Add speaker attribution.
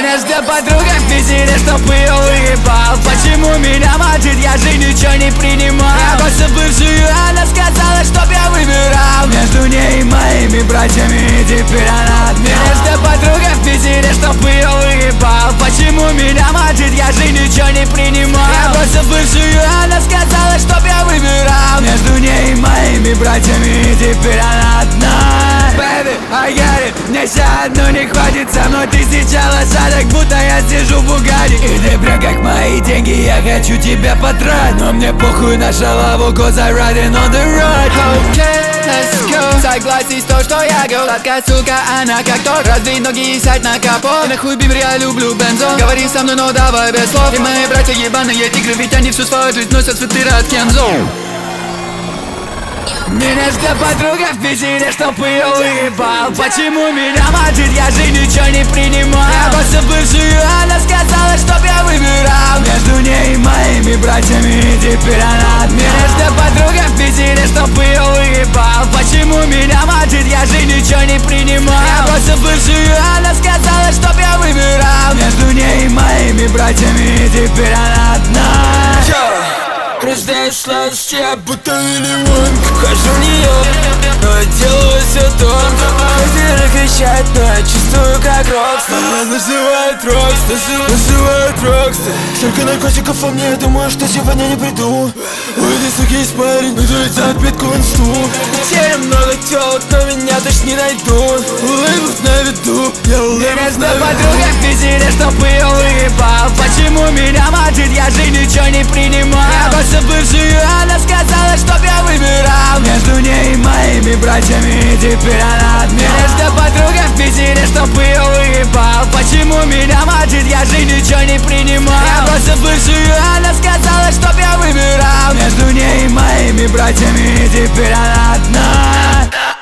Speaker 1: Меня ждет подруга в Питере, чтоб ее выебал. Почему меня мочит, я же ничего не принимал. Я бросил бывшую, она сказала, чтоб я выбирал между ней и моими братьями, и теперь она от меня. Меня ждет подруга в Питере, чтоб ее выебал. Почему меня мочит, я же ничего не принимал. Я бросил бывшую, она сказала, чтоб я выбирал между ней и моими братьями, и теперь она одна. Baby, I get it, мне все одно не хватит. Со мной ты сейчас лошадок, будто я сижу в Бугаре. И ты прям как мои деньги, я хочу тебя потратить. Но мне похуй на шалаву, cause I riding on the road. Okay, let's go. Согласись, то, что я говорю. Сладкая сука, она как то. Раздвинь ноги и сядь на капот. И нахуй бибер, я люблю бензон. Говори со мной, но давай без слов. И мои братья ебаные тигры, ведь они всю свою жизнь носят свитеры от Кензо. Меня ждет подруга в Питере, чтоб ее выебал. Почему меня мочит, я же ничего не принимал. Я бросил бывшую, она сказала, чтоб я выбирал между ней и моими братьями, и теперь она от меня. Меня ждет подруга в Питере, чтоб ее выебал. Почему меня мочит, я же ничего не принимал. Я бросил бывшую, она сказала, чтоб я выбирал между ней и моими братьями, и теперь она одна.
Speaker 2: Рождаюсь сладости, я будто миллион. Хожу в нее, но я делаю все тонко. Хотели кричать, но я чувствую как рокстар. Она называет рокстар. Столько наркотиков во мне, я думаю, что сегодня не приду. Уйди, суки, из парень, надуется отпитку в инсту. Теперь много телок, но меня точно не найдут. Улыбок на виду, я улыбок на виду.
Speaker 1: Подруга в Питере, чтоб ее выебал. Почему меня мочит, я же ничего не принимал. Я бросил бывшую, она сказала, чтоб я выбирал между ней и моими братьями, и теперь она от меня. Меня ждет подруга в Питере, чтоб ее выебал. Почему меня мочит, я же ничего не принимал. Я бросил бывшую, она сказала, чтоб я выбирал между ней и моими братьями, и теперь она одна.